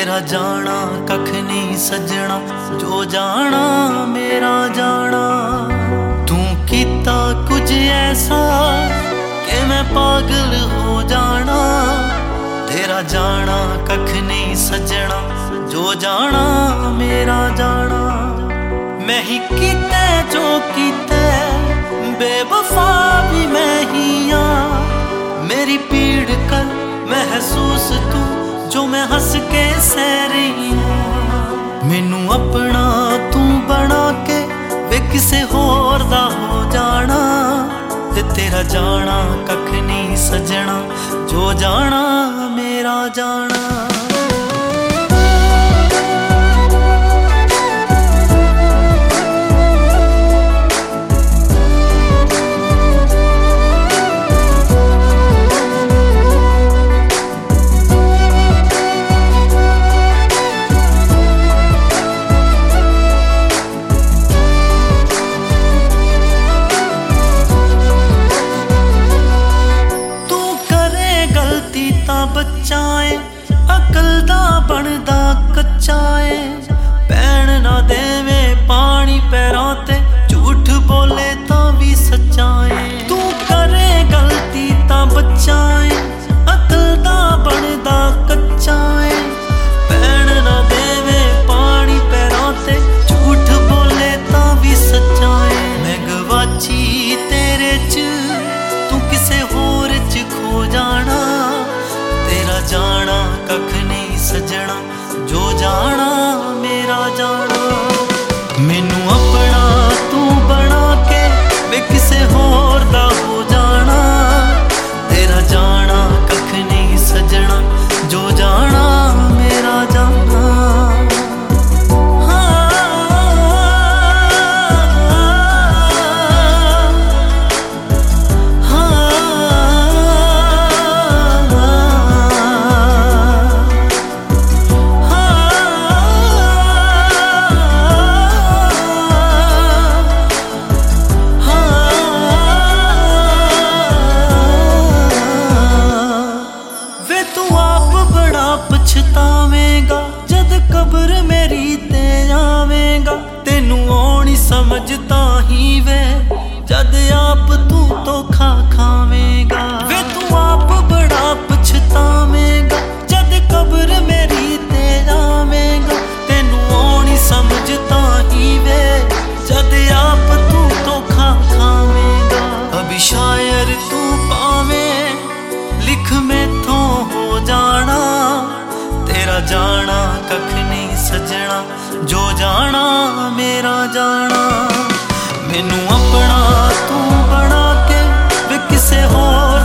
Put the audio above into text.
तेरा जाना कख नहीं सजना, जो जाना मेरा जाना। तू कीता कुछ ऐसा कि मैं पागल हो जाना। तेरा जाना कख नहीं सजना, जो जाना मेरा जाना। मैं ही कीता जो कीता, बेवफा भी मैं ही हाँ। मेरी पीड़ कर महसूस तू, जो मैं हंस के सह रही हूँ। मैनू अपना तू बना के वे किसे होर दा हो जाना। ते तेरा जाना कख नहीं सजना, जो जाना मेरा जाना। बच्चाए अकल दा बनदा कच्चाए, पैण ना देवे पानी पैरां ते, झूठ बोले तां भी सच्चाए। तू करे गलती तां बच्चाए, अकल दा बनदा कच्चाए, पैण ना देवे पानी पैरां ते, झूठ बोले तां भी सच्चाए। मैं गवाची तेरे च, तू किसे होर च खो जाना। तेरा जाना कख नहीं सजना, जो जाना मेरा जाना। मैनू अपना तू बना के वे किसे होर दा हो जाना। तेरा जाना कख नहीं सजना, जो जाना मेरा जाना। पछतावेगा जद कब्र मेरी ते आवेगा। तेनू आनी समझता ही वे, जद आप तू धोखा खावेगा। वे तू आप बड़ा पछतावेगा जद कब्र मेरी ते आवेगा। तेनू आनी समझता ही वे, जद आप तू धोखा खावेगा। अभी शायर तू पावे लिख मैथों हो जाना। तेरा जाना कख नहीं सजना, जो जाना मेरा जाना। मैनू अपना तू बना के वे किसे होर